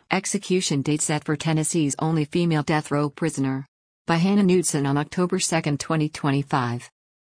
Execution date set for Tennessee's only female death row prisoner. By Hannah Knudsen on October 2, 2025.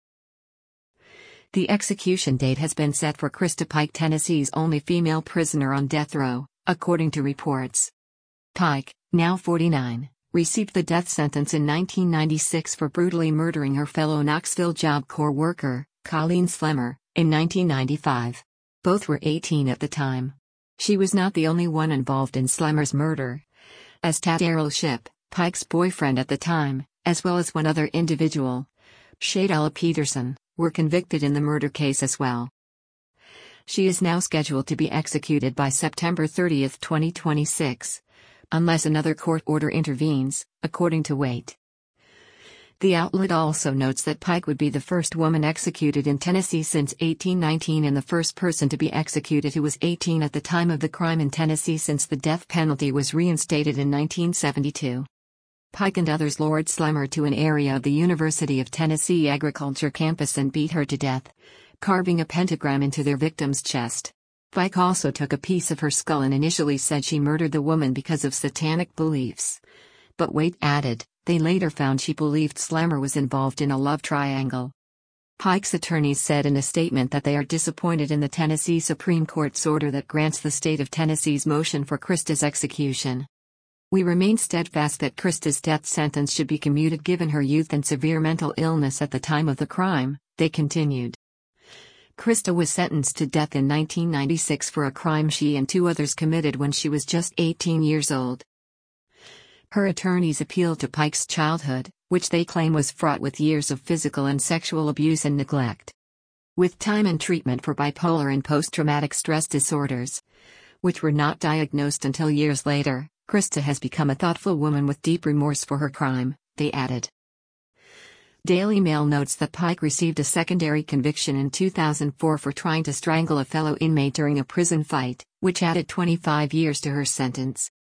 The execution date has been set for Krista Pike, Tennessee's only female prisoner on death row, according to reports. Pike, now 49, received the death sentence in 1996 for brutally murdering her fellow Knoxville Job Corps worker, Colleen Slemmer, in 1995. Both were 18 at the time. She was not the only one involved in Slemmer's murder, as Darrell Shipp, Pike's boyfriend at the time, as well as one other individual, Shadella Peterson, were convicted in the murder case as well. She is now scheduled to be executed by September 30, 2026, unless another court order intervenes, according to Wait. The outlet also notes that Pike would be the first woman executed in Tennessee since 1819 and the first person to be executed who was 18 at the time of the crime in Tennessee since the death penalty was reinstated in 1972. Pike and others lured Slemmer to an area of the University of Tennessee Agriculture campus and beat her to death, carving a pentagram into their victim's chest. Pike also took a piece of her skull and initially said she murdered the woman because of satanic beliefs. But Wait added, they later found she believed Slemmer was involved in a love triangle. Pike's attorneys said in a statement that they are disappointed in the Tennessee Supreme Court's order that grants the state of Tennessee's motion for Krista's execution. We remain steadfast that Krista's death sentence should be commuted given her youth and severe mental illness at the time of the crime, they continued. Krista was sentenced to death in 1996 for a crime she and two others committed when she was just 18 years old. Her attorneys appealed to Pike's childhood, which they claim was fraught with years of physical and sexual abuse and neglect. With time and treatment for bipolar and post-traumatic stress disorders, which were not diagnosed until years later, Krista has become a thoughtful woman with deep remorse for her crime, they added. Daily Mail notes that Pike received a secondary conviction in 2004 for trying to strangle a fellow inmate during a prison fight, which added 25 years to her sentence.